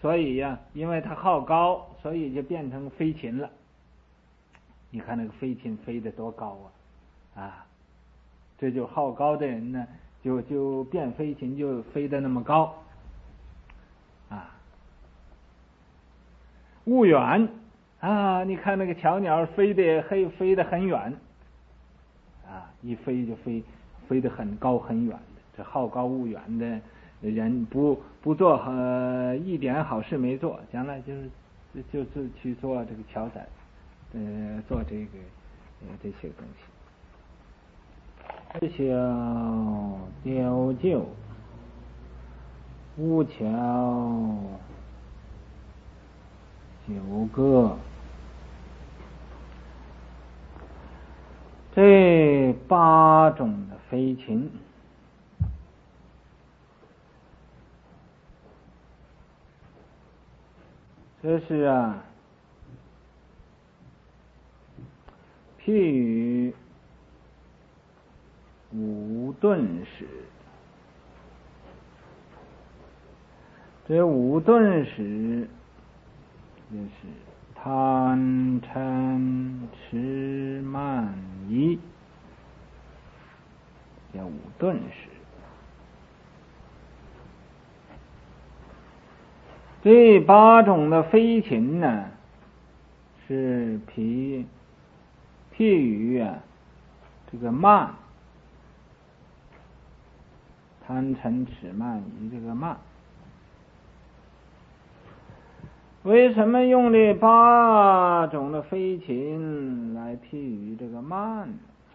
所以呀，因为它好高，所以就变成飞禽了。你看那个飞禽飞得多高啊！这就好高的人呢，就变飞禽，就飞得那么高啊。物远啊，你看那个小鸟飞得很远啊，一飞就飞得很高很远的。这好高骛远的人不做一点好事没做，将来就是去做这个乔载，做这个这些东西。小雕鹫，乌桥九歌，这8种的飞禽，这是譬喻五顿时。这五顿时就是贪嗔痴慢疑，叫五顿时。这8种的飞禽呢，是譬喻这个慢，贪嗔痴慢疑这个慢。为什么用这8种的飞禽来譬喻这个慢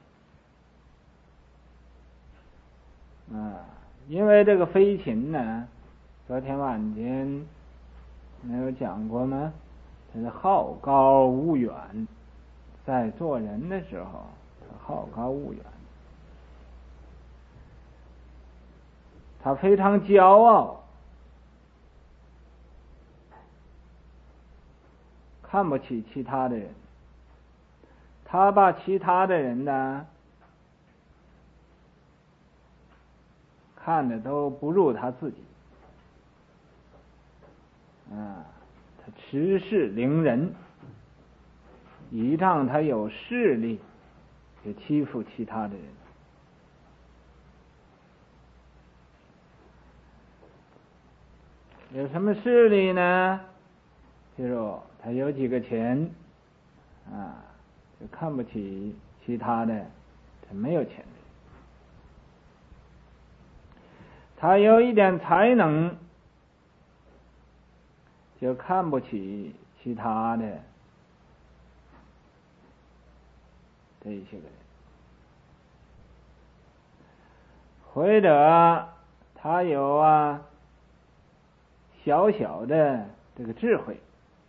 呢？因为这个飞禽呢，昨天晚间没有讲过吗？它是好高骛远，在做人的时候，它好高骛远，它非常骄傲，看不起其他的人，他把其他的人呢看的都不如他自己他恃势凌人，倚仗他有势力就欺负其他的人。有什么势力呢？比如他有几个钱就看不起其他的他没有钱的。他有一点才能就看不起其他的这一些个人，或者他有小小的这个智慧，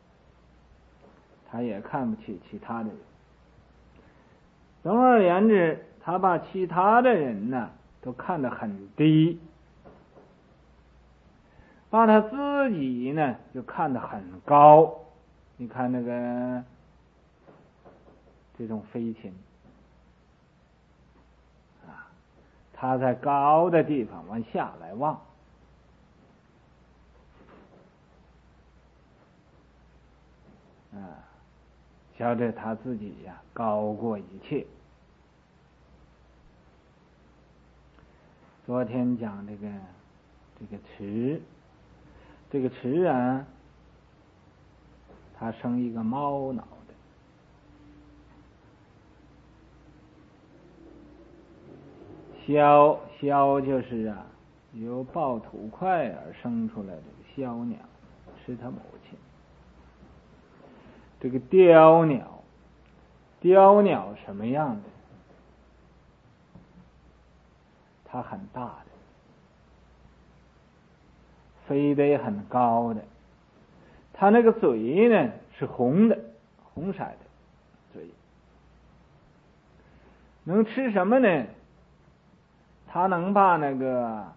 他也看不起其他的人。总而言之，他把其他的人呢都看得很低，把他自己呢就看得很高。你看那个这种飞禽他在高的地方往下来望晓得他自己高过一切。昨天讲这个池，这个池它生一个猫脑袋，枭就是由抱土块而生出来的枭鸟，是他母亲。这个雕鸟什么样的？它很大的，飞得也很高的，它那个嘴呢是红色的嘴。能吃什么呢？它能把那个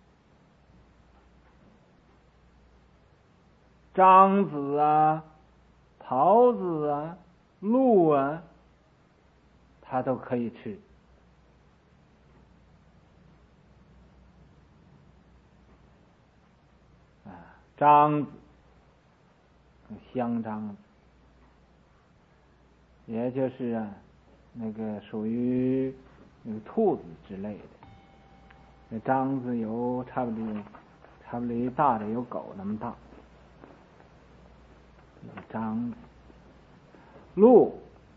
獐子狍子鹿它都可以吃獐子香獐子，也就是那个属于那个兔子之类的。那獐子有差不多大的有狗那么大。獐子，鹿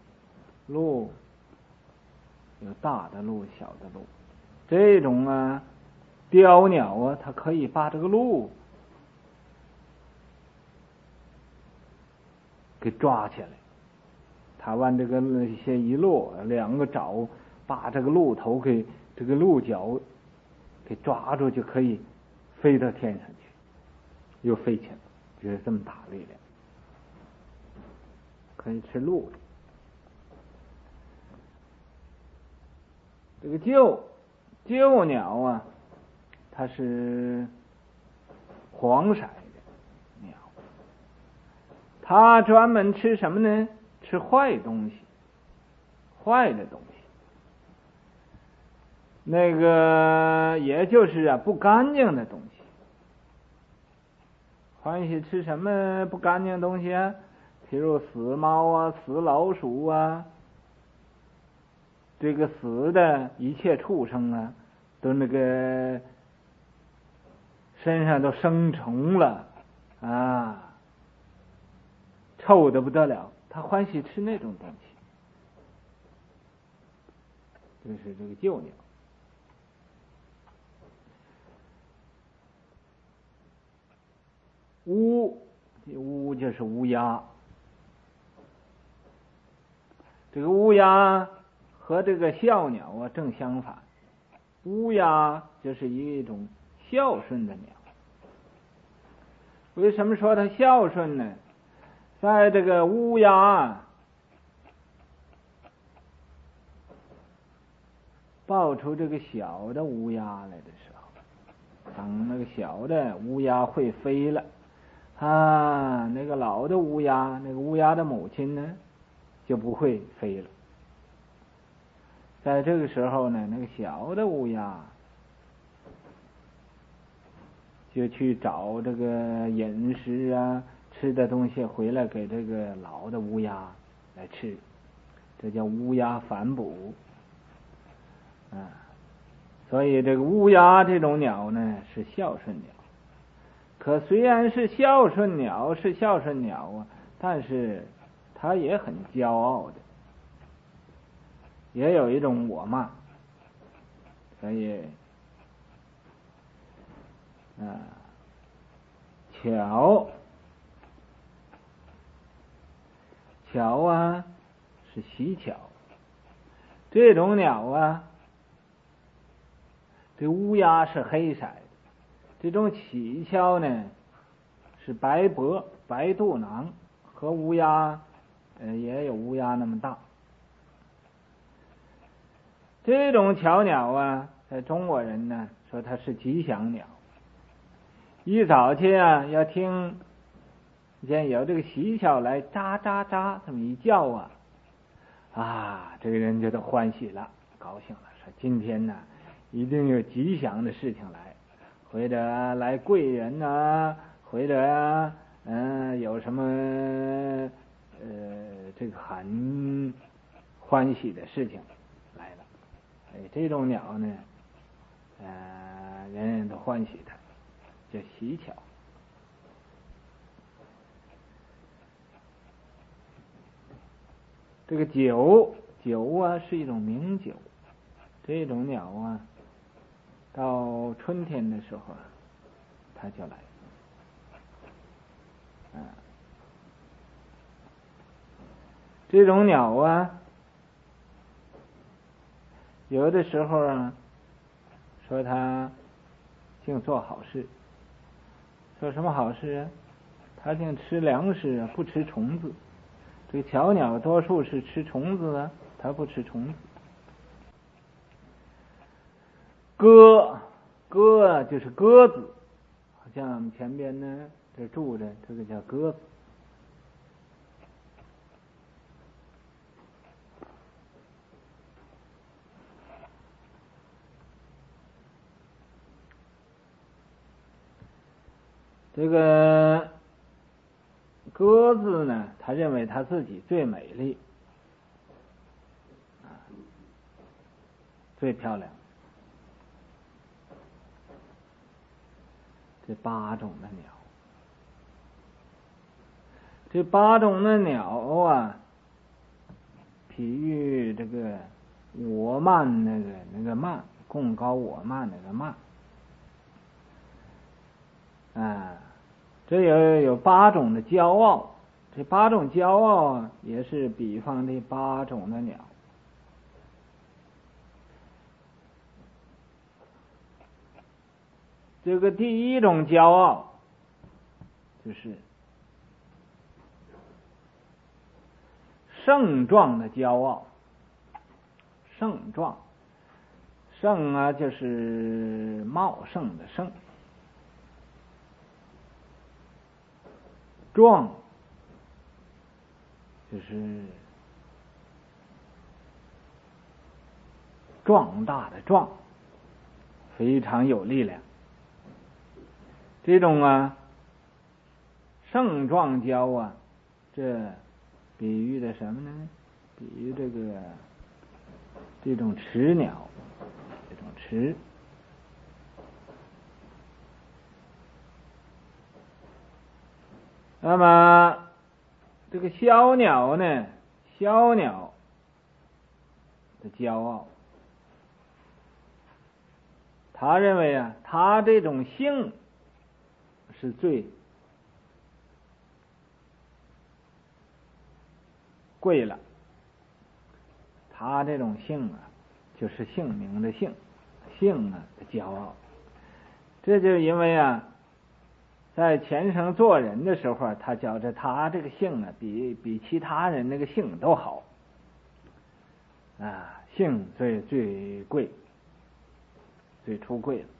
有大的鹿小的鹿，这种雕鸟它可以把这个鹿给抓起来，它往这个些一落，两个爪把这个鹿头给这个鹿角给抓住，就可以飞到天上去，又飞起来，就是这么大力量，可以吃鹿的。这个鹫鸟它是黄色的鸟，它专门吃什么呢？吃坏东西，坏的东西。那个也就是不干净的东西。欢喜吃什么不干净的东西啊？譬如死猫死老鼠这个死的一切畜生都那个身上都生虫了臭得不得了，他欢喜吃那种东西。这是这个鹫鸟。乌就是乌鸦，这个乌鸦和这个笑鸟正相反，乌鸦就是一种孝顺的鸟。为什么说它孝顺呢？在这个乌鸦抱出这个小的乌鸦来的时候，当那个小的乌鸦会飞了那个老的乌鸦，那个乌鸦的母亲呢就不会飞了。在这个时候呢，那个小的乌鸦就去找这个饮食吃的东西回来给这个老的乌鸦来吃，这叫乌鸦反哺所以这个乌鸦这种鸟呢是孝顺鸟。可虽然是孝顺鸟但是它也很骄傲的，也有一种我慢。所以巧是喜巧，这种鸟这乌鸦是黑色的，这种喜巧呢是白肚囊，和乌鸦也有乌鸦那么大。这种巧鸟在中国人呢说它是吉祥鸟。一早去要听见有这个喜巧来喳喳喳这么一叫这个人就都欢喜了，高兴了，说今天呢一定有吉祥的事情来，或者来贵人或者有什么这个很欢喜的事情来了。这种鸟呢人人都欢喜它，叫喜巧。这个酒是一种名酒，这种鸟到春天的时候它就来这种鸟有的时候说它净做好事。做什么好事它净吃粮食不吃虫子。这个巧鸟多数是吃虫子它不吃虫子。鸽就是鸽子，好像我们前边呢这住着这个叫鸽子。这个鸽子呢，他认为他自己最美丽，最漂亮。这8种的鸟，这8种的鸟啊，比喻这个我慢那个慢，贡高我慢那个慢啊。这有8种的骄傲，这8种骄傲也是比方这8种的鸟。这个第一种骄傲就是盛壮的骄傲。盛壮，盛啊就是茂盛的盛，壮就是壮大的壮，非常有力量。这种盛壮骄啊，这比喻的什么呢？比喻这种雌鸟，这种雌。那么这个枭鸟呢？枭鸟的骄傲，他认为他这种性是最贵了。他这种性就是姓名的姓，性的骄傲。这就因为在前生做人的时候，他觉着他这个姓比其他人那个姓都好姓最贵，最出贵了。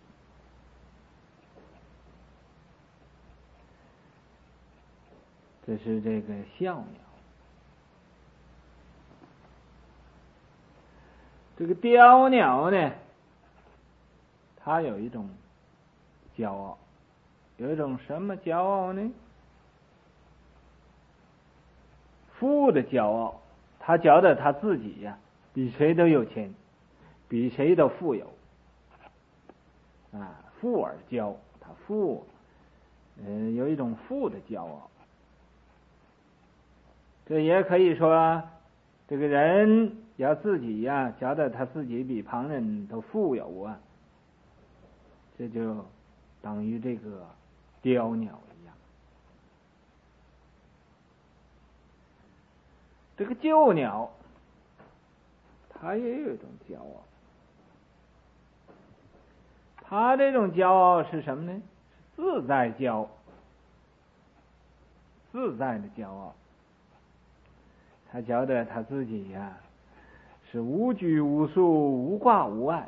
这是这个枭鸟。这个雕鸟呢，它有一种骄傲，有一种什么骄傲呢？富的骄傲。他觉得他自己比谁都有钱，比谁都富有富而骄，他富有一种富的骄傲。这也可以说，这个人要自己觉得他自己比旁人都富有这就等于这个雕鸟一样。这个旧鸟，它也有一种骄傲。它这种骄傲是什么呢？自在骄，自在的骄傲。他觉得他自己是无拘无束，无挂无碍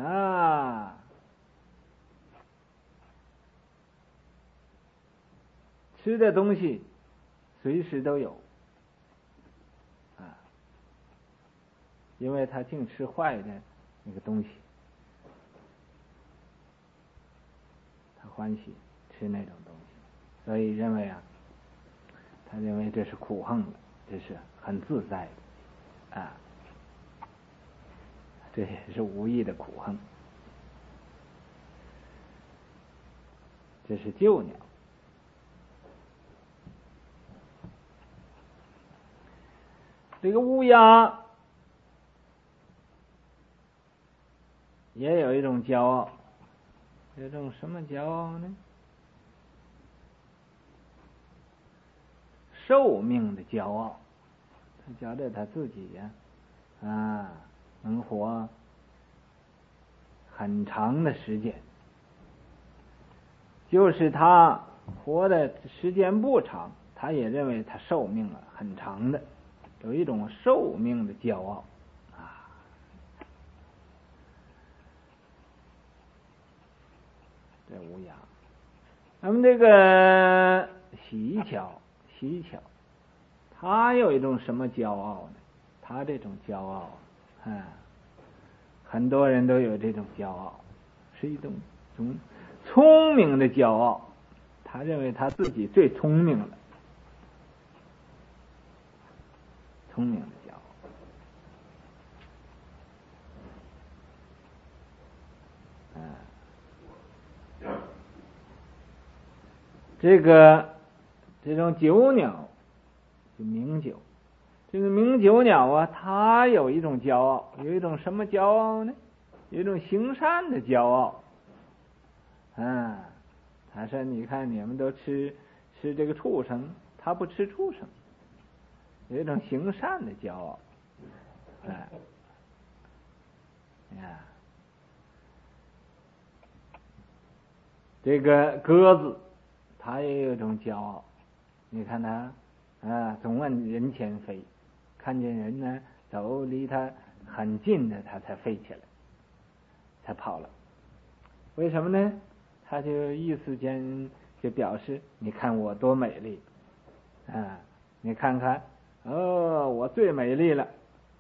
吃的东西随时都有因为他净吃坏的那个东西，他欢喜吃那种东西，所以认为他认为这是苦横的，这是很自在的这也是无意的苦横。这是旧鸟。这个乌鸦也有一种骄傲，有一种什么骄傲呢？寿命的骄傲。他觉得他自己能活很长的时间，就是他活的时间不长，他也认为他寿命很长的，有一种寿命的骄傲这乌鸦。那么这个喜鹊，他有一种什么骄傲呢？他这种骄傲很多人都有这种骄傲，是一种聪明的骄傲。他认为他自己最聪明了聪明的骄傲。这种酒鸟就鸣酒，这个鸣酒鸟啊，它有一种骄傲，有一种什么骄傲呢？有一种行善的骄傲。他说：“你看你们都吃这个畜生，他不吃畜生，有一种行善的骄傲。”这个鸽子，它也有一种骄傲。你看它总往人前飞，看见人呢走离它很近的，它才飞起来，才跑了。为什么呢？它就意思间就表示，你看我多美丽你看看我最美丽了。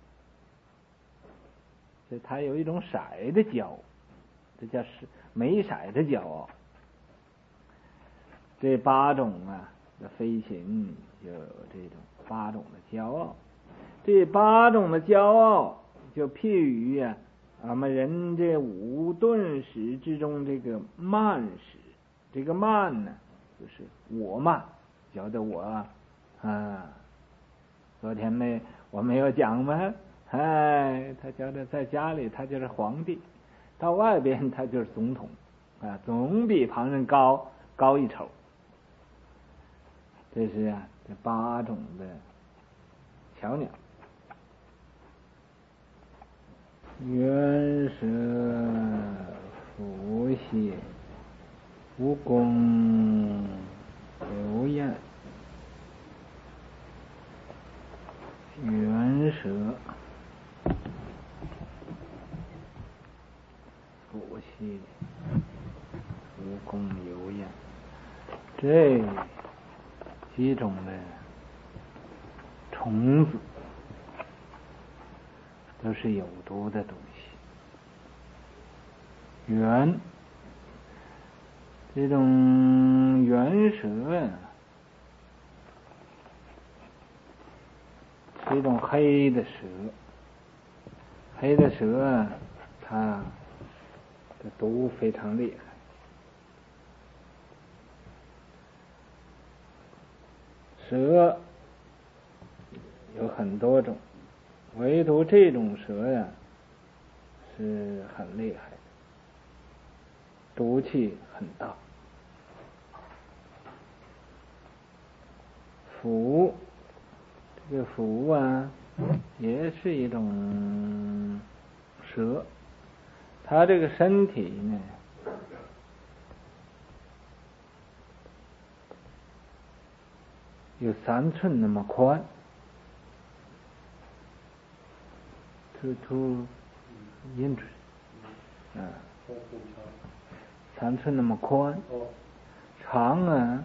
这它有一种色的骄傲，这叫美色的骄傲。这8种的飞禽就有这种8种的骄傲。这8种的骄傲就譬喻俺们人这5顿识之中这个慢识。这个慢呢，就是我慢，觉得我昨天我没有讲吗？他觉得在家里他就是皇帝，到外边他就是总统总比旁人高一筹。这是这8种的小鸟。猿蛇伏羲蜈蚣流雁。猿蛇伏羲蜈蚣流雁，这几种的虫子都是有毒的东西。这种猿蛇是一种黑的蛇。黑的蛇它的毒非常厉害。蛇有很多种，唯独这种蛇是很厉害的，毒气很大。蝠，这个蝠也是一种蛇，它这个身体呢有3寸那么宽，2 inches 3寸那么宽，长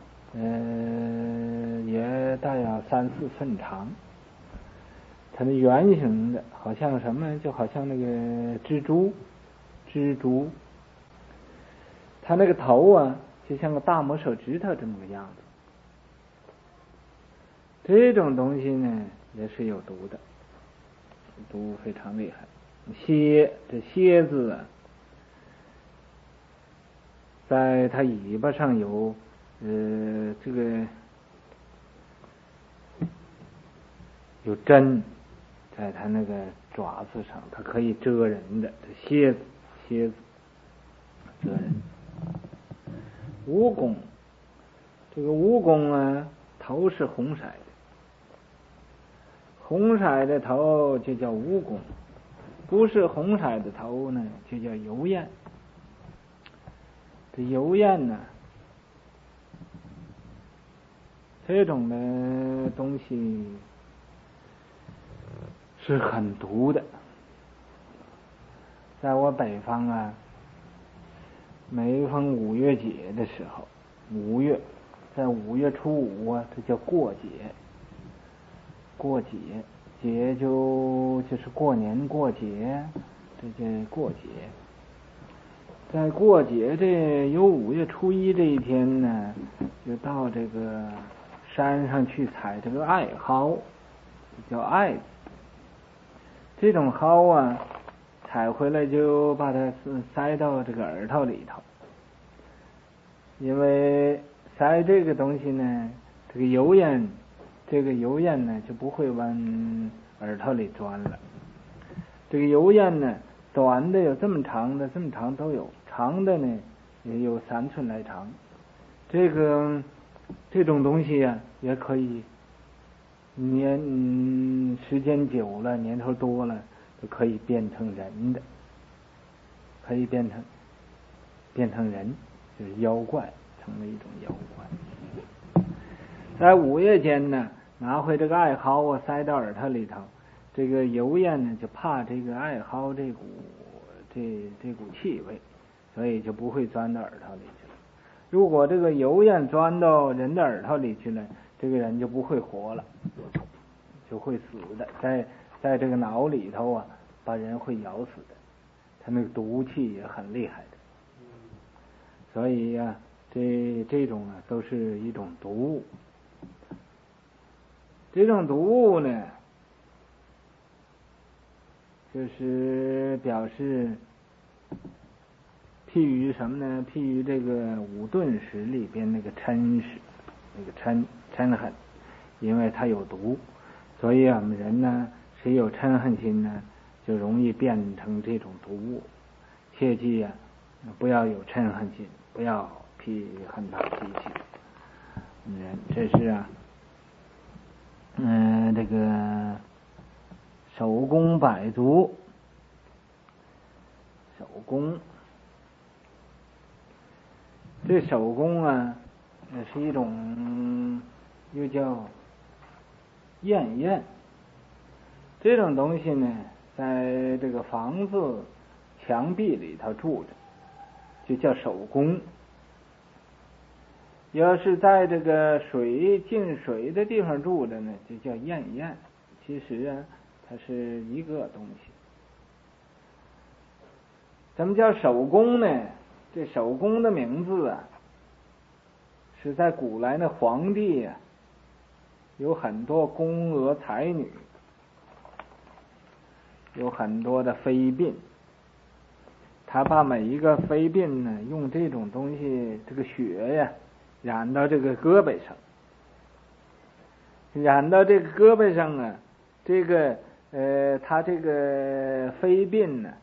也大约3-4寸长。它的圆形的，好像什么，就好像那个蜘蛛。它那个头就像个大拇手指头这么个样子。这种东西呢也是有毒的，毒非常厉害。这蝎子在它尾巴上有这个有针，在它那个爪子上，它可以蛰人的。这蝎子蛰人。蜈蚣，这个蜈蚣头是红色的，红色的头就叫蜈蚣，不是红色的头呢就叫油燕。这油燕这种的东西是很毒的。在我北方每逢5月节的时候，5月，在5月初5这叫过节。节就是过年过节，这叫过节。在过节这有5月初1这一天呢，就到这个山上去采这个艾蒿。 叫艾子。这种蒿啊，采回来就把它塞到这个耳朵里头，因为塞这个东西呢，这个油烟呢就不会往耳朵里钻了。这个油烟呢，短的有这么长的，这么长都有，长的呢也有3寸来长。这种东西呀，也可以时间久了，年头多了，就可以变成人的，可以变成人，就是妖怪，成为一种妖怪。在午夜间呢，拿回这个艾蒿啊，塞到耳朵里头，这个油烟呢就怕这个艾蒿这股气味，所以就不会钻到耳朵里去了。如果这个油烟钻到人的耳朵里去了，这个人就不会活了，就会死的，在这个脑里头啊，把人会咬死的。他那个毒气也很厉害的，所以呀，这种啊都是一种毒物。这种毒物呢，就是表示譬喻什么呢？譬喻这个五顿使里边那个嗔使，那个嗔恨，因为它有毒，所以我们人呢，谁有嗔恨心呢，就容易变成这种毒物。切记呀，不要有嗔恨心，不要很大脾气。这是啊，这个手工百足，手工。这手工啊，是一种又叫燕，这种东西呢，在这个房子墙壁里头住着，就叫手工。要是在这个进水的地方住着呢，就叫燕。其实啊，它是一个东西。怎么叫手工呢？这手工的名字啊，是在古来那皇帝啊，有很多宫娥才女，有很多的妃嫔，他把每一个妃嫔呢，用这种东西，这个血呀，染到这个胳膊上，啊，他这个妃嫔呢，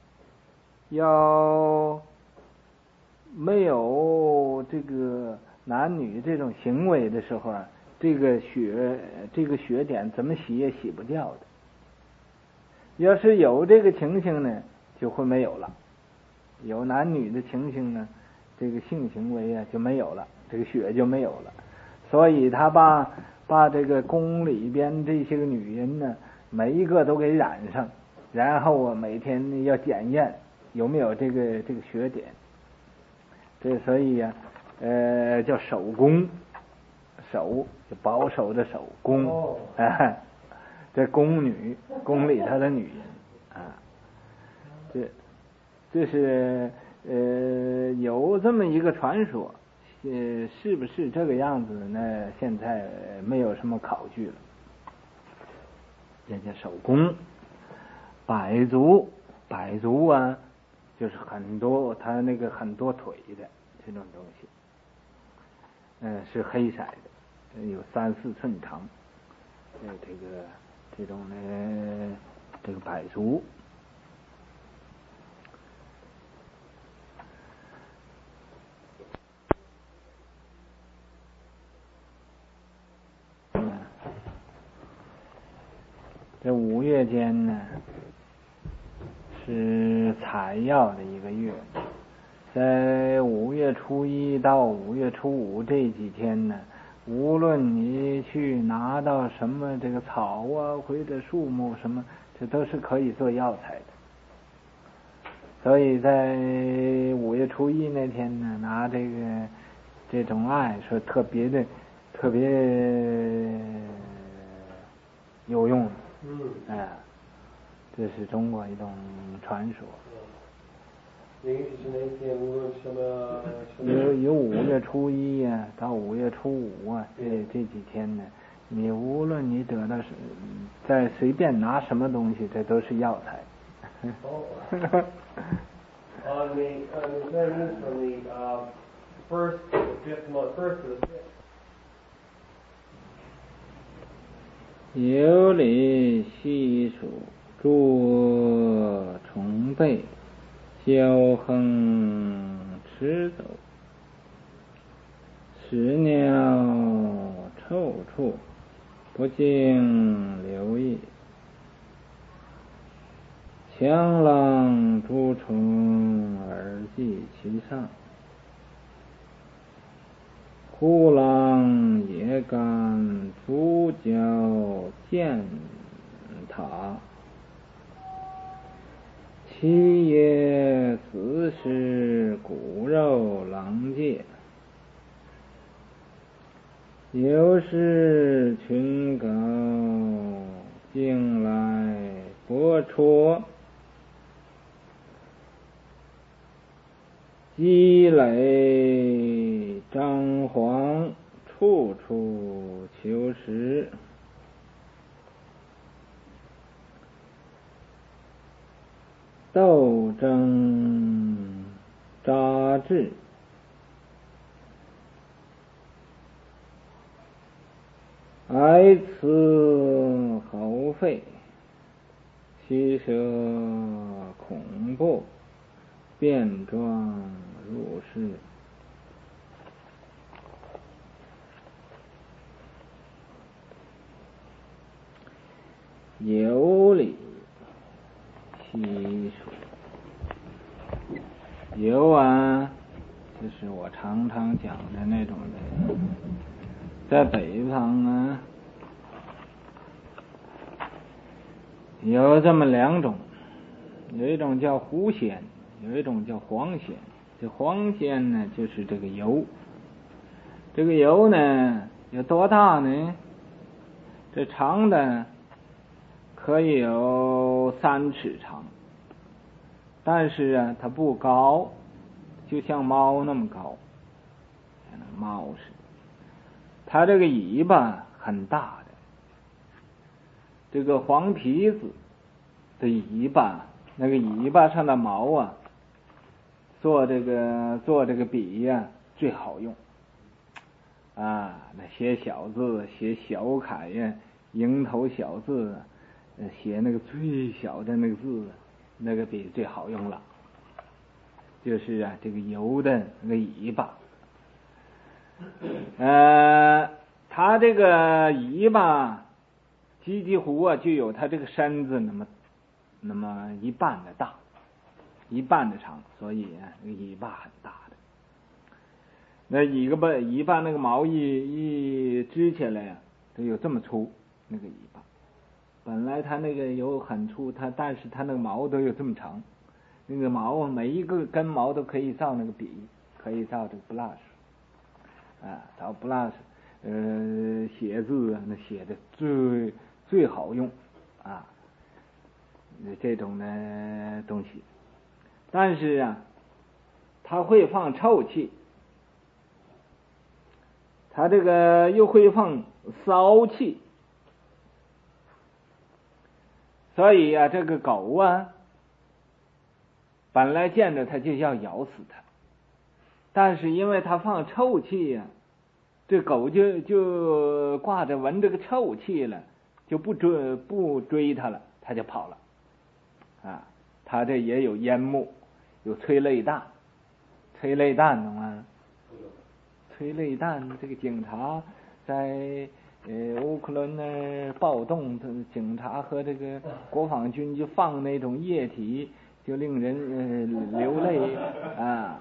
要没有这个男女这种行为的时候啊，这个血点怎么洗也洗不掉的。要是有这个情形呢，就会没有了。有男女的情形呢，这个性行为啊就没有了，这个血就没有了。所以他把这个宫里边这些个女人呢，每一个都给染上，然后啊每天要检验有没有这个血点。这所以呀，叫手工，手就保守的手工，这宫女，宫里头的女人啊，这是有这么一个传说，是不是这个样子呢？现在没有什么考据了。这叫手工。百足啊，就是很多，它那个很多腿的这种东西，是黑色的，有3-4寸长。这种呢，这个百足。这5月间呢，是采药的一个月，在5月初1到5月初5这几天呢，无论你去拿到什么这个草啊或者树木什么，这都是可以做药材的。所以在5月初1那天呢，拿这种艾说特别有用的。这是中国一种传说。有5月初1啊到5月初5啊，这几天呢， 你无论你得到再随便拿什么东西，这都是药材。 On the sentence from the first to the fifth. 有理细数，诸重背，骄横驰走，屎鸟臭处，不经留意，强浪诸虫而寄其上，虎狼野干猪脚践踏，其也死尸骨肉狼藉，有时群高径来波戳，积累张皇，处处求实，斗争扎志，哀辞豪费，其舌恐怖，变装入室。有理细数，有啊，就是我常常讲的那种的，在北方啊，有这么两种，有一种叫狐仙，有一种叫黄仙。这黄仙呢，就是这个油，这个油呢有多大呢？这长的可以有3尺长，但是啊，它不高，就像猫那么高，像那猫似的。它这个尾巴很大的，这个黄皮子的尾巴，那个尾巴上的毛啊，做这个笔呀，最好用啊。那写小字，写小楷呀，蝇头小字，写那个最小的那个字，那个笔最好用了。就是啊，这个油的那个尾巴，它这个尾巴几乎啊就有它这个身子那么一半的大，一半的长，所以啊，那个尾巴很大的。那尾巴那个毛一支起来呀，就有这么粗，那个尾巴。本来它那个油很粗，但是它那个毛都有这么长。那个毛每一个根毛都可以造那个笔，可以造这个 blush 啊，造 blush，写字啊，那写的最好用啊，这种的东西。但是啊，它会放臭气，它这个又会放骚气，所以啊，这个狗啊，本来见着它就要咬死它，但是因为它放臭气呀，这狗就挂着闻这个臭气了，就不追它了，它就跑了啊。它这也有烟幕，有催泪弹，催泪弹懂吗？催泪弹，这个警察在乌克兰那暴动，警察和这个国防军就放那种液体，就令人流泪啊。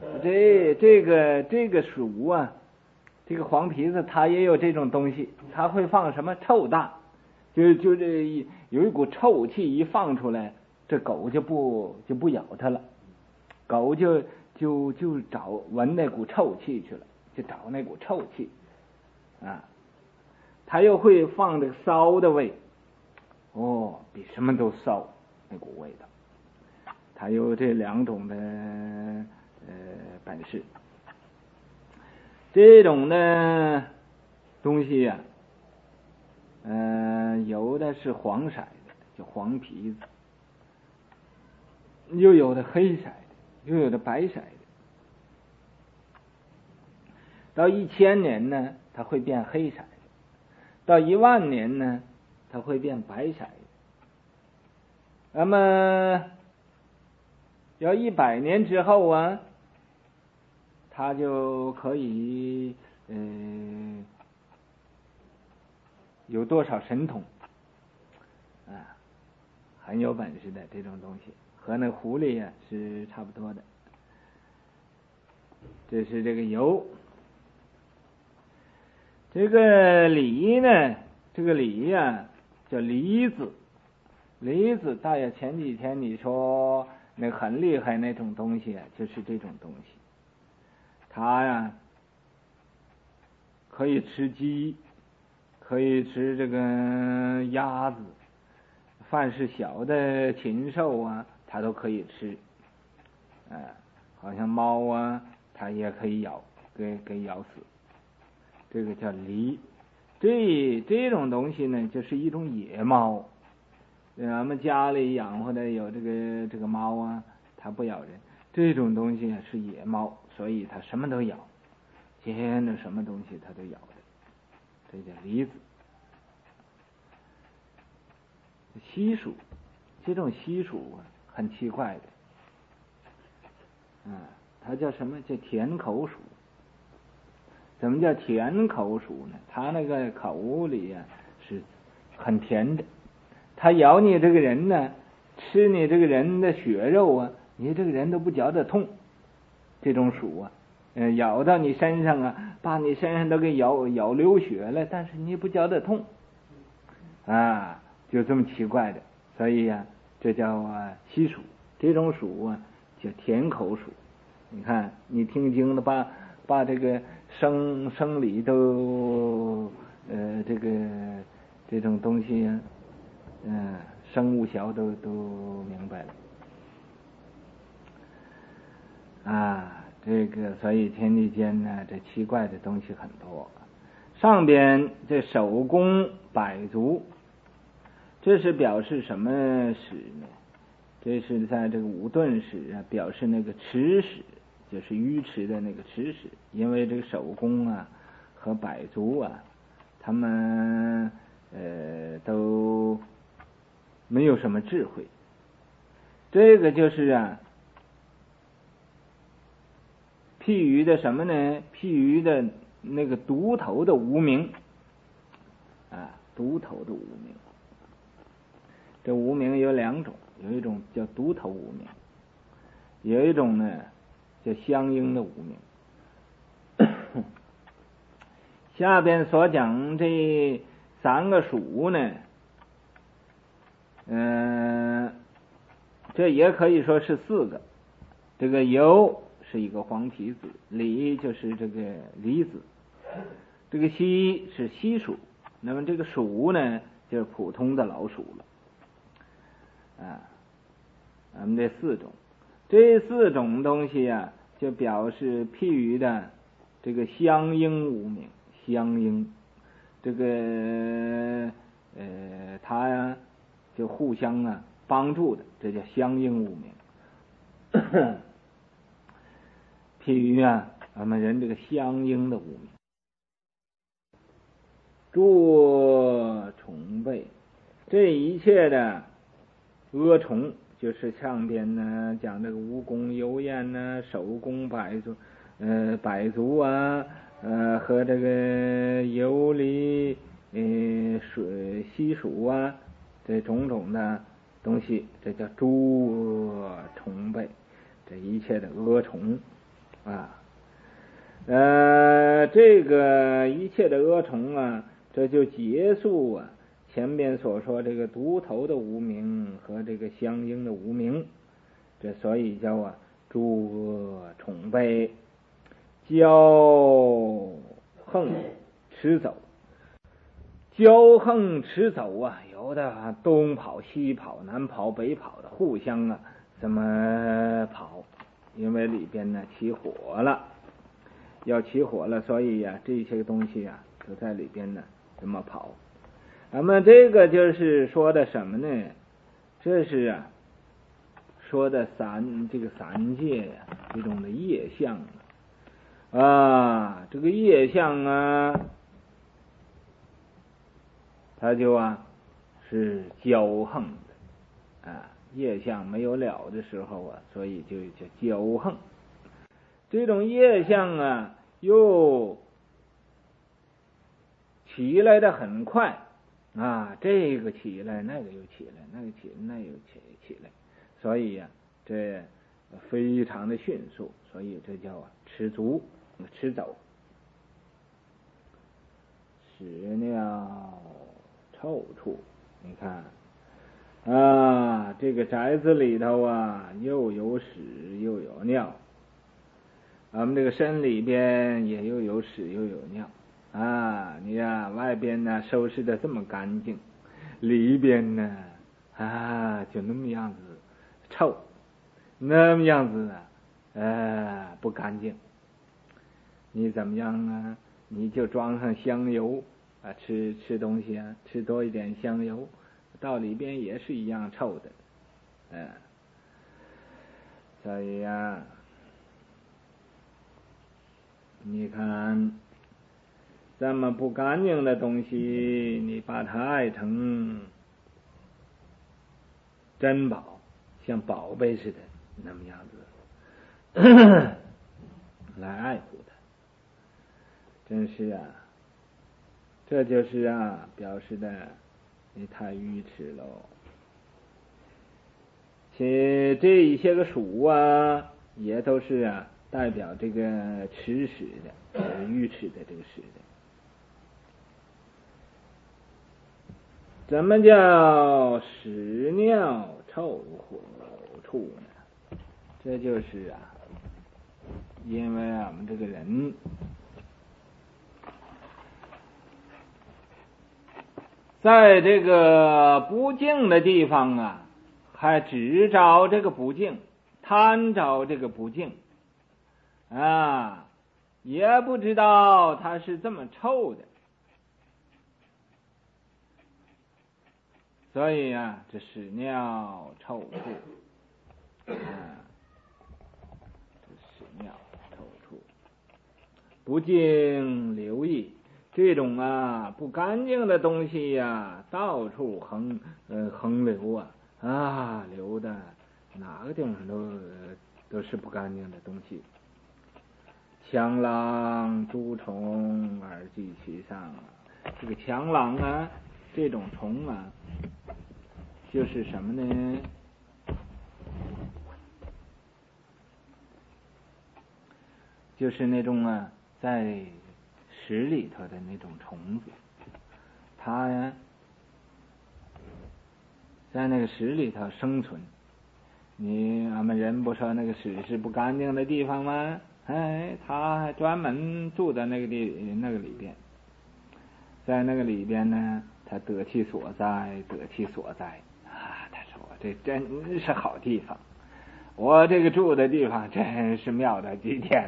这个鼠啊，这个黄皮子它也有这种东西，它会放什么臭弹，就这有一股臭气一放出来，这狗就不咬它了，狗就找闻那股臭气去了，就找那股臭气啊。它又会放这个骚的味，比什么都骚，那股味道。它有这两种的本事。这种的东西呀， 有的是黄色的，就黄皮子，又有的黑色的，又有的白色的。到1000年呢，它会变黑色的；到10000年呢，它会变白色的。那么要100年之后啊，它就可以有多少神通啊，很有本事的这种东西，和那狐狸啊是差不多的。这是这个油。这个梨呢，这个梨呀叫梨子。梨子大约前几天你说那很厉害那种东西，就是这种东西。它呀可以吃鸡，可以吃这个鸭子，凡是小的禽兽啊，它都可以吃。好像猫啊，它也可以咬，给咬死。这个叫狸。这种东西呢，就是一种野猫。咱们家里养活的有这个猫啊，它不咬人。这种东西是野猫，所以它什么都咬，见着什么东西它都咬的。这叫狸子。西鼠，这种西鼠啊，很奇怪的。它叫什么？叫甜口鼠。怎么叫甜口鼠呢？它那个口里啊是很甜的，它咬你这个人呢，吃你这个人的血肉啊，你这个人都不觉得痛。这种鼠啊，咬到你身上啊，把你身上都给咬流血了，但是你不觉得痛啊，就这么奇怪的。所以呀，这叫西鼠。这种鼠啊叫甜口鼠。你看，你听经的把这个生理都这种东西啊，生物学都明白了这个所以天地间呢，这奇怪的东西很多。上边这手工百足，这是表示什么史呢？这是在这个五顿史啊，表示那个池史，就是鱼池的那个池史。因为这个手工啊和百足啊，他们都没有什么智慧。这个就是譬喻的什么呢？譬喻的那个独头的无名独头的无名。这无名有2种，有一种叫独头无名，有一种呢叫相应的无名。下边所讲这3个属呢，这也可以说是4个。这个油是一个黄皮子，梨就是这个梨子，这个西是西鼠，那么这个鼠呢就是普通的老鼠了。咱们这4种东西就表示譬喻的这个相应无名。相应这个它就互相帮助的，这叫相应无名。譬喻我们人这个相应的无名。诸虫辈，这一切的蛾虫，就是上边呢讲这个蜈蚣、油燕手工百足和这个游离西鼠这种种的东西，这叫诸虫辈。这一切的蛾虫这个一切的蛾虫这就结束前边所说这个独头的无名和这个相应的无名。这所以叫诸虫辈。骄横驰走，骄横驰走有的东跑西跑，南跑北跑的，互相这么跑。因为里边呢起火了，要起火了，所以这些东西都在里边呢这么跑。 那么这个就是说的什么呢？这是说的这个三界这种的业相这个业相它就是骄横的业相没有了的时候所以就叫骄横。这种业相又起来的很快这个起来那个又起来，那个起来那又起来，所以这非常的迅速，所以这叫吃足吃走。屎尿臭处，你看这个宅子里头又有屎又有尿，咱们这个身里边也又有屎又有尿你外边收拾的这么干净，里边呢就那么样子臭，那么样子不干净。你怎么样你就装上香油吃东西吃多一点香油，到里边也是一样臭的所以你看这么不干净的东西，你把它爱成珍宝，像宝贝似的那么样子来爱护它，真是这就是表示的你太愚痴喽。且这一些个属也都是代表这个痴屎的愚痴的这个屎的。怎么叫屎尿臭火处呢？这就是因为我们这个人在这个不净的地方还只找这个不净，贪找这个不净也不知道它是这么臭的，所以这屎尿臭处这屎尿臭处不净留意，这种不干净的东西到处横流流的哪个地方都是不干净的东西。蜣螂诸虫而寄其上这个蜣螂这种虫就是什么呢？就是那种在屎里头的那种虫子，它在那个屎里头生存。俺们人不说那个屎是不干净的地方吗？它还专门住在那个里边，在那个里边呢，它得其所在，得其所在他说这真是好地方，我这个住的地方真是妙到极点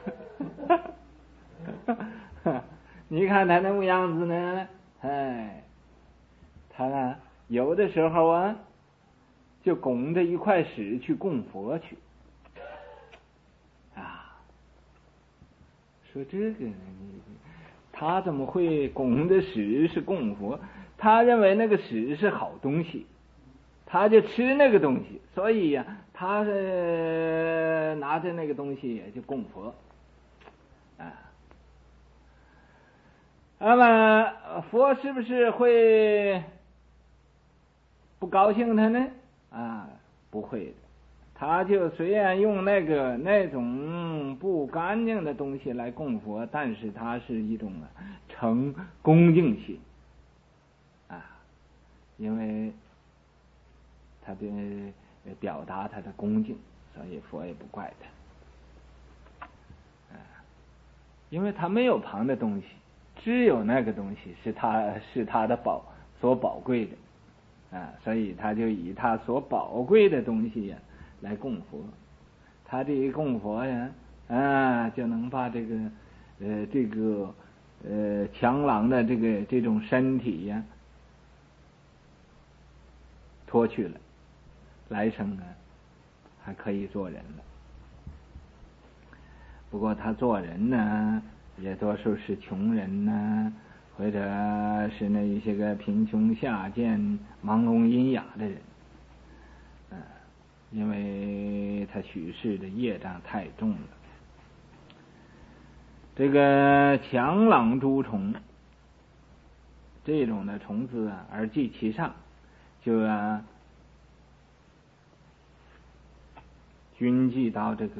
了你看他那么样子呢他有的时候就拱着一块屎去供佛去说这个他怎么会拱着屎是供佛？他认为那个屎是好东西，他就吃那个东西，所以他是拿着那个东西也就供佛那么佛是不是会不高兴他呢？不会的，他就虽然用那种不干净的东西来供佛，但是它是一种成恭敬心因为他表达他的恭敬，所以佛也不怪他因为他没有旁的东西，只有那个东西是他的所宝贵的所以他就以他所宝贵的东西来供佛。他这一供佛就能把这个蜣螂的这种身体脱去了，来生呢还可以做人了。不过他做人呢，也多数是穷人呢，或者是那一些个贫穷下贱、盲聋喑哑的人，因为他许世的业障太重了。这个强朗诸虫，这种的虫子啊，而记其上，就均聚到这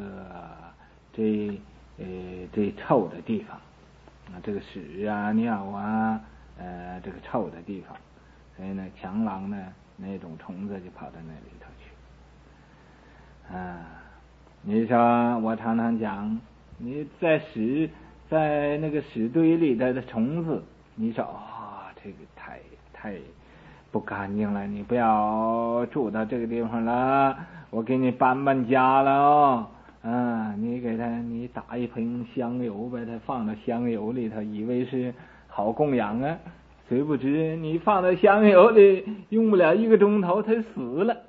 臭的地方这个屎啊、尿啊，这个臭的地方，所以呢，强狼呢那种虫子就跑到那里头去。你说我常常讲，你在那个屎堆里的虫子，你说这个太不干净了，你不要住到这个地方了，我给你搬家了哦。你打一瓶香油把它放到香油里头，以为是好供养啊，谁不知你放到香油里用不了1个钟头，它死了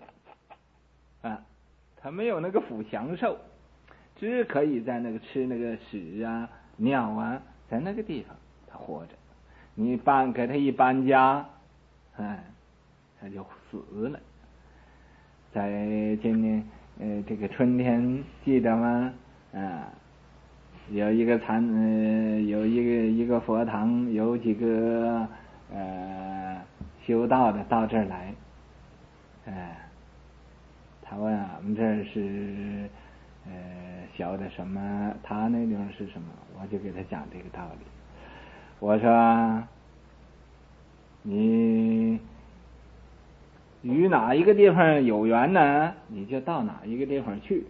它没有那个福享受，只可以在那个吃那个屎啊、尿啊，在那个地方它活着。你给它一搬家，它就死了。在今年这个春天记得吗？有一个一个佛堂，有几个修道的到这儿来，他问我们这是学的什么？他那地方是什么？我就给他讲这个道理。我说你与哪一个地方有缘呢，你就到哪一个地方去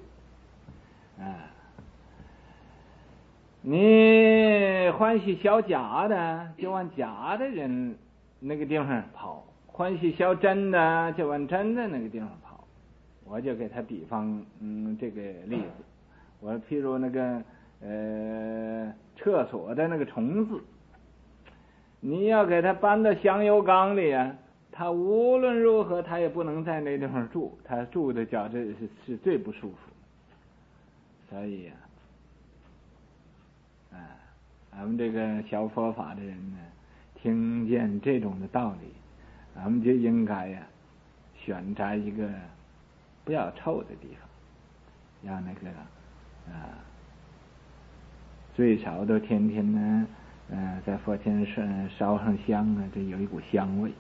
你欢喜学假的，就往假的人那个地方跑；欢喜学真的，就往真的那个地方跑。我就给他比方这个例子，我譬如那个厕所的那个虫子，你要给他搬到香油缸里他无论如何他也不能在那地方住，他住的觉这是最不舒服。所以咱们这个学佛法的人呢，听见这种的道理，咱们就应该选择一个不要臭的地方，让那个最少都天天呢在佛前烧上香这有一股香味。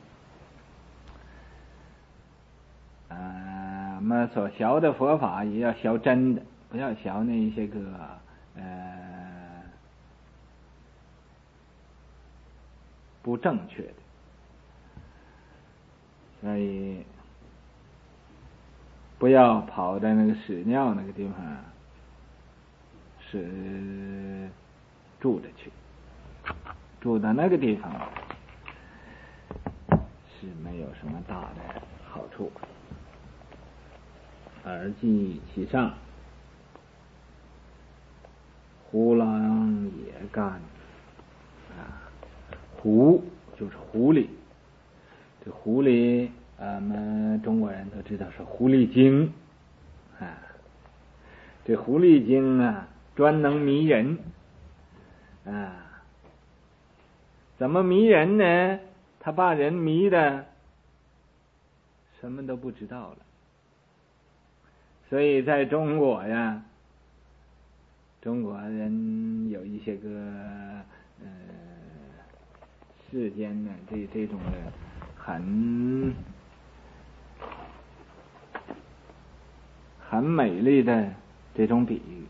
我们所学的佛法也要学真的，不要学那一些个不正确的。所以不要跑在那个屎尿那个地方是住着去，住到那个地方是没有什么大的好处。耳记其上，狐狼也干狐就是狐狸，这狐狸我们中国人都知道是狐狸精这狐狸精专能迷人怎么迷人呢？他把人迷的什么都不知道了。所以在中国中国人有一些个世间呢这种的很美丽的这种比喻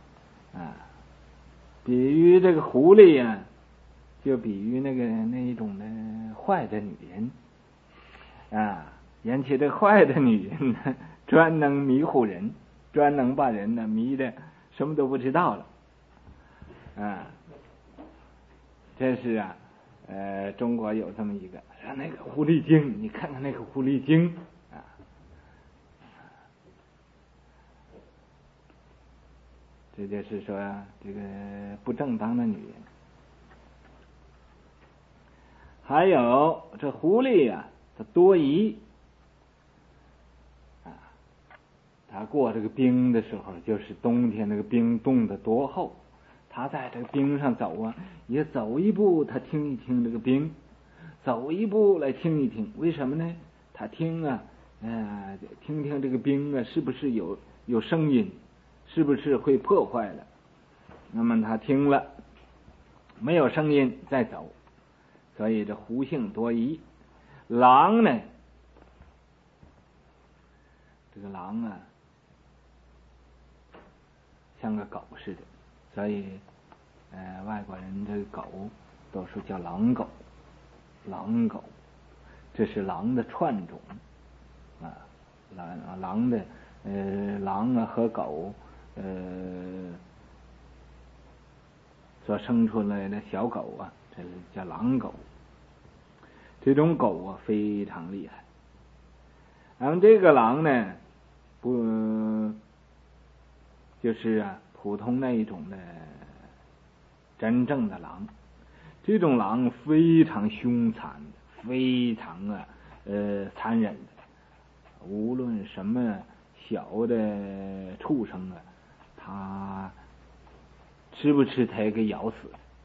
比喻这个狐狸就比喻那一种的坏的女人引起这坏的女人呢专能迷糊人，专能把人呢迷的什么都不知道了这是中国有这么一个说那个狐狸精，你看看那个狐狸精这就是说这个不正当的女人。还有这狐狸它多疑他过这个冰的时候，就是冬天那个冰冻得多厚，他在这个冰上走啊，也走一步，他听一听这个冰，走一步来听一听，为什么呢？他听啊，听听这个冰啊，是不是有声音，是不是会破坏了？那么他听了，没有声音再走，所以这狐性多疑。狼呢？这个狼啊，像个狗似的，所以外国人这个狗都说叫狼狗，狼狗，这是狼的串种啊，狼的狼啊和狗所生出来的小狗啊，这是叫狼狗。这种狗啊非常厉害。然后这个狼呢，不就是普通那一种的真正的狼。这种狼非常凶残，非常残忍的，无论什么小的畜生啊，它吃不吃它也给咬死。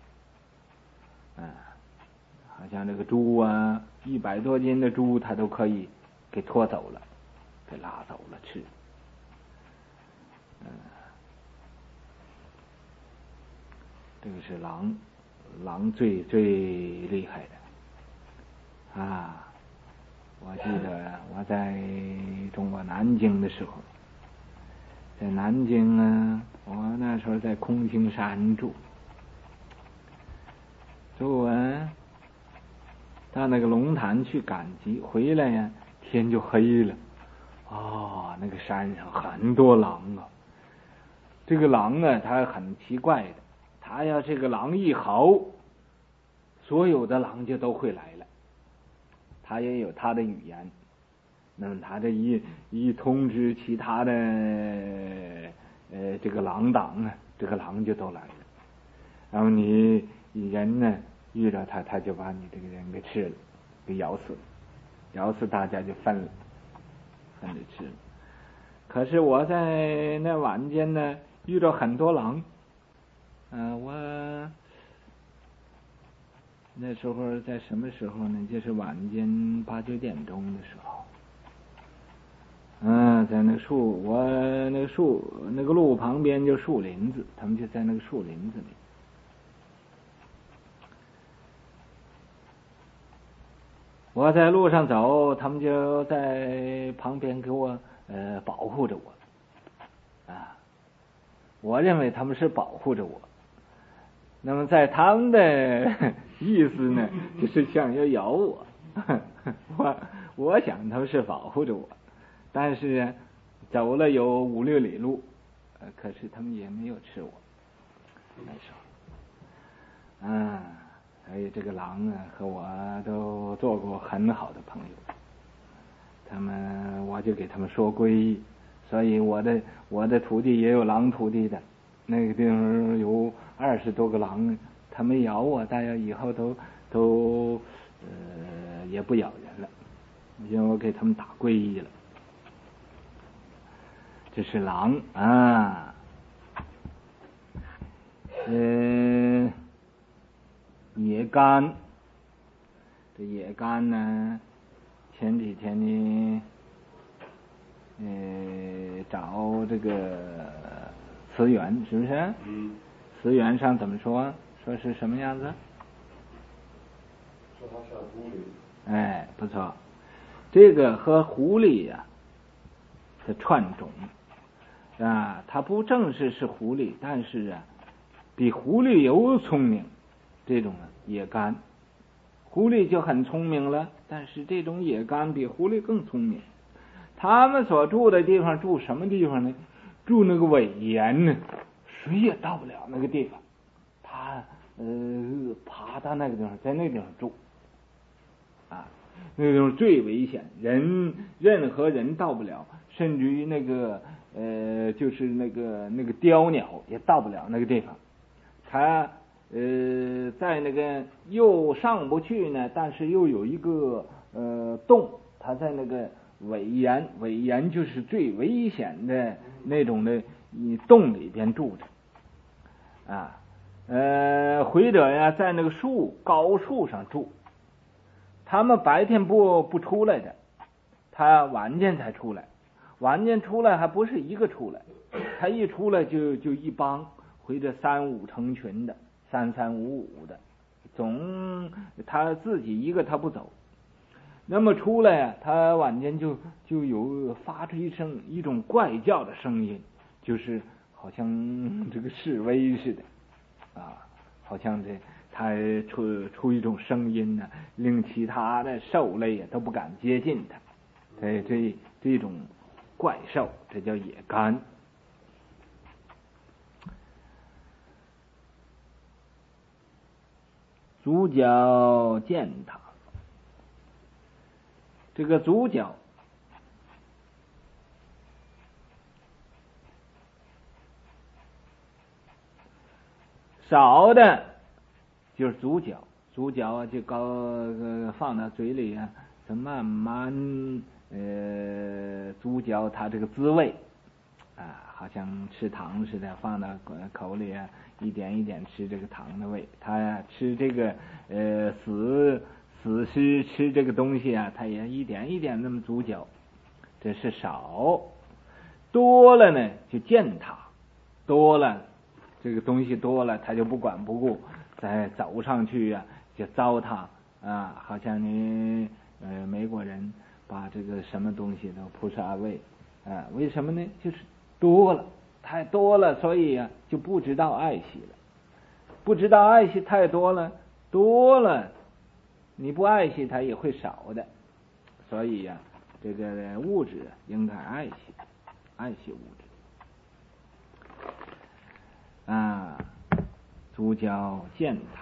好像这个猪啊，100多斤的猪它都可以给拖走了，给拉走了吃。这个是狼最厉害的啊！我记得我在中国南京的时候，在南京啊，我那时候在空青山住到那个龙潭去赶集，回来呀，天就黑了。那个山上很多狼啊。这个狼啊，它很奇怪的，它要这个狼一嚎，所有的狼就都会来了。它也有它的语言，那么它这一通知其他的这个狼党啊，这个狼就都来了。然后你人呢遇到它就把你这个人给吃了，给咬死了，咬死大家就分着吃了。可是我在那晚间呢遇到很多狼，我那时候在什么时候呢？就是晚间8、9点钟的时候，在那个那个路旁边就树林子，他们就在那个树林子里。我在路上走，他们就在旁边给我保护着我我认为他们是保护着我。那么在他们的意思呢，就是想要咬我。我想他们是保护着我，但是走了有5、6里路，可是他们也没有吃我。那时候，所以这个狼啊和我都做过很好的朋友。我就给他们说皈依，所以我的徒弟也有狼徒弟的。那个地方有20多个狼，他们咬我，大家以后都也不咬人了，因为我给他们打皈依了。这是狼啊。野干，这野干呢，前几天呢找这个词源，是不是？词源上怎么说？说是什么样子？ 说它像狐狸。 不错，这个和狐狸呀的串种它不正是狐狸，但是比狐狸有聪明。这种野干，狐狸就很聪明了，但是这种野干比狐狸更聪明。他们所住的地方住什么地方呢？住那个苇岩呢，谁也到不了那个地方。他爬到那个地方，在那个地方住那个地方最危险，任何人到不了，甚至于那个就是那个雕鸟也到不了那个地方。他在那个又上不去呢，但是又有一个洞，他在那个苇岩，苇岩就是最危险的那种的，洞里边住着啊。回者呀，在那个高树上住，他们白天不出来的，他晚间才出来，晚间出来还不是一个出来，他一出来就一帮，回着3、5成群的，3、3、5、5的，他自己一个他不走。那么出来呀，他晚间就有发出一种怪叫的声音，就是好像这个示威似的啊，好像他出一种声音呢，令其他的兽类都不敢接近他。这种怪兽，这叫野干。足角践踏，这个足角少的就是足角，足角就放到嘴里啊，就慢慢足角它这个滋味啊，好像吃糖似的，放到口里啊，一点一点吃这个糖的味。它呀吃这个死尸吃这个东西啊，它也一点一点那么足角，这是少。多了呢就践踏，多了这个东西多了，他就不管不顾，再走上去啊就糟蹋啊，好像你美国人把这个什么东西都扑杀位啊，为什么呢？就是多了，太多了，所以啊就不知道爱惜了，不知道爱惜太多了，多了你不爱惜它也会少的，所以呀这个物质应该爱惜物质啊。足角践踏，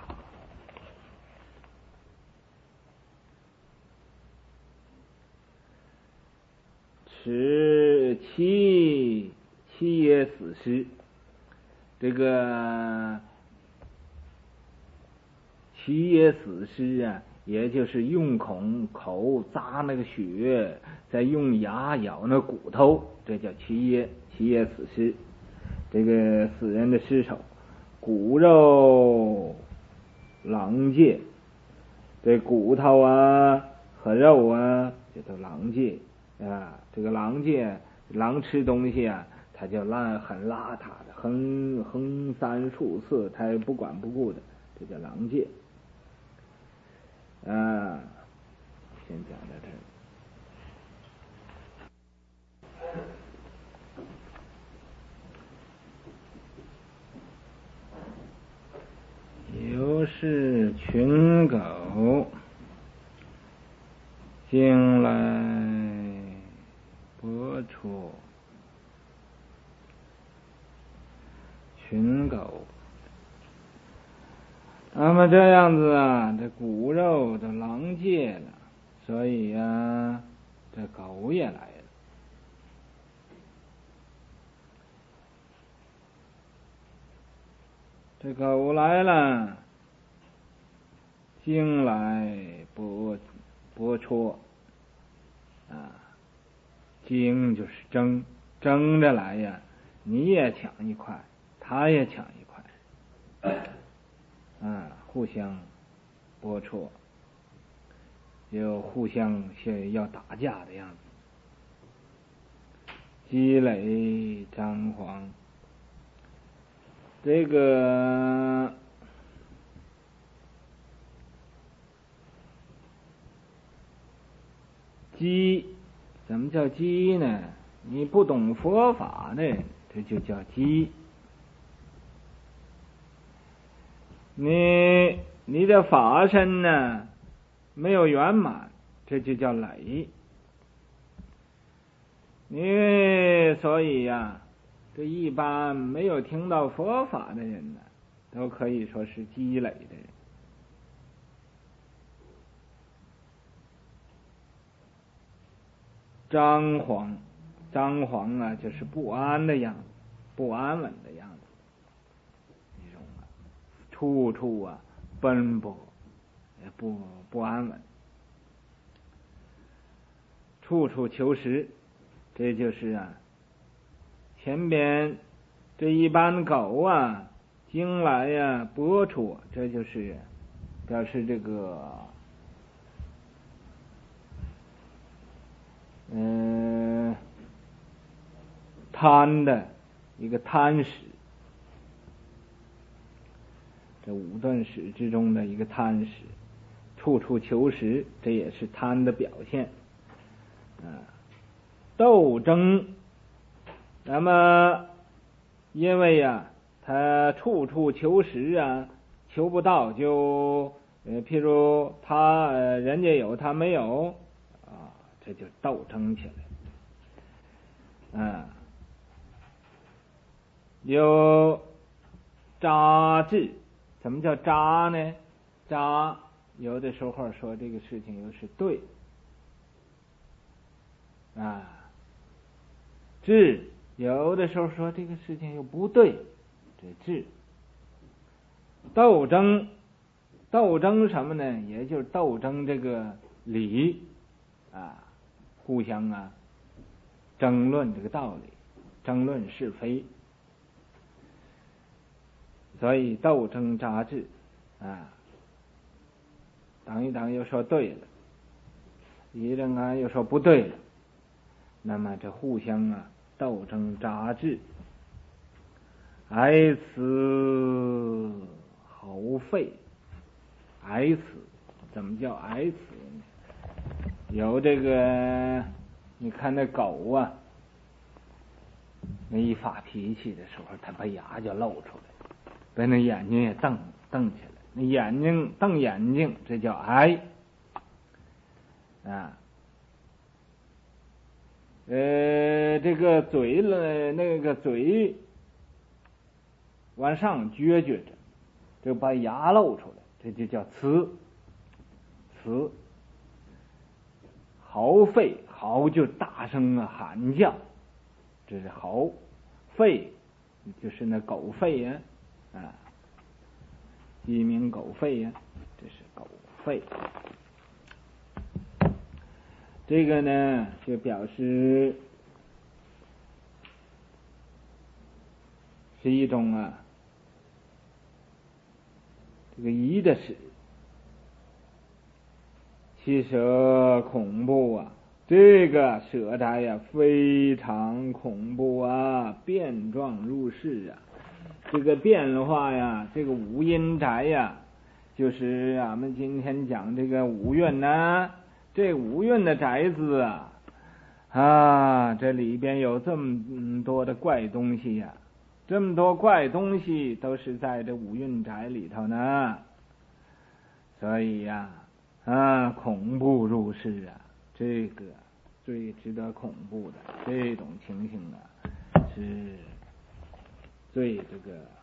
其也死尸，这个其也死尸啊，也就是用口咂那个血，再用牙咬那骨头，这叫其也死尸。这个死人的尸首，骨肉狼藉，这骨头啊和肉啊这都狼藉啊。这个狼藉，狼吃东西啊，它就很邋遢的，横三竖四，它不管不顾的，这叫狼藉啊。先讲到这儿。由是群狗经来播出，群狗，那么这样子啊，这骨肉都狼藉了，所以呀，这狗也来了。这狗来了，经来播出啊，经就是争着来呀，你也抢一块，他也抢一块，啊，互相播出，就互相要打架的样子，积累张皇。这个鸡，什么叫鸡呢？你不懂佛法的，这就叫鸡。你的法身呢没有圆满，这就叫累。所以呀，这一般没有听到佛法的人呢，都可以说是积累的人。张惶啊，就是不安的样子，不安稳的样子，一种处处啊奔波，不安稳。 处处求实，这就是前边这一般狗经来拨出，这就是表示这个贪的一个贪识，这五顿识之中的一个贪识，处处求实，这也是贪的表现。斗争，那么因为他处处求实求不到就譬如他人家有他没有这就斗争起来。有渣治，什么叫渣呢？渣有的时候说这个事情又是对治有的时候说这个事情又不对，这治。斗争什么呢？也就是斗争这个理互相争论这个道理，争论是非，所以斗争渣治等一等又说对了，一阵又说不对了，那么这互相斗争渣治，挨此毫费。挨此怎么叫挨此呢？有这个你看那狗那一发脾气的时候，它把牙就露出来，把那眼睛也瞪起来，那眼睛瞪眼睛，这叫挨这个嘴那个嘴往上撅着，就把牙露出来，这就叫呲。嚎吠，嚎就大声喊叫，这是嚎。吠就是那狗吠鸡鸣狗吠这是狗吠。这个呢就表示是一种这个疑的事，其蛇恐怖这个蛇宅非常恐怖变状入世这个变化这个五阴宅就是俺们今天讲这个五蕴这五蕴的宅子这里边有这么多的怪东西这么多怪东西都是在这五蕴宅里头呢，所以恐怖入世这个最值得恐怖的这种情形是最这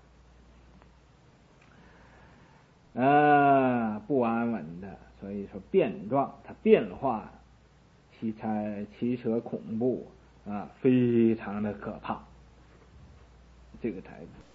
个不安稳的。所以说变状，它变化其蛇恐怖非常的可怕，这个宅子。